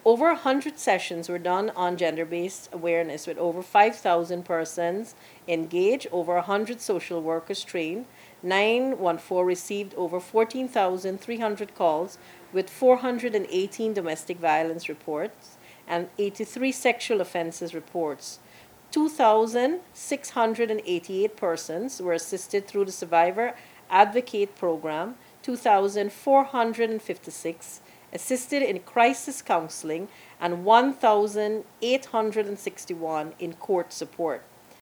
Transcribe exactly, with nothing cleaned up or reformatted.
over one hundred sessions were done on gender-based awareness with over five thousand persons engaged, over one hundred social workers trained. nine one four received over fourteen thousand three hundred calls with four hundred eighteen domestic violence reports and eighty-three sexual offenses reports. two thousand six hundred eighty-eight persons were assisted through the Survivor Advocate Program, two thousand four hundred fifty-six assisted in crisis counseling, and one thousand eight hundred sixty-one in court support.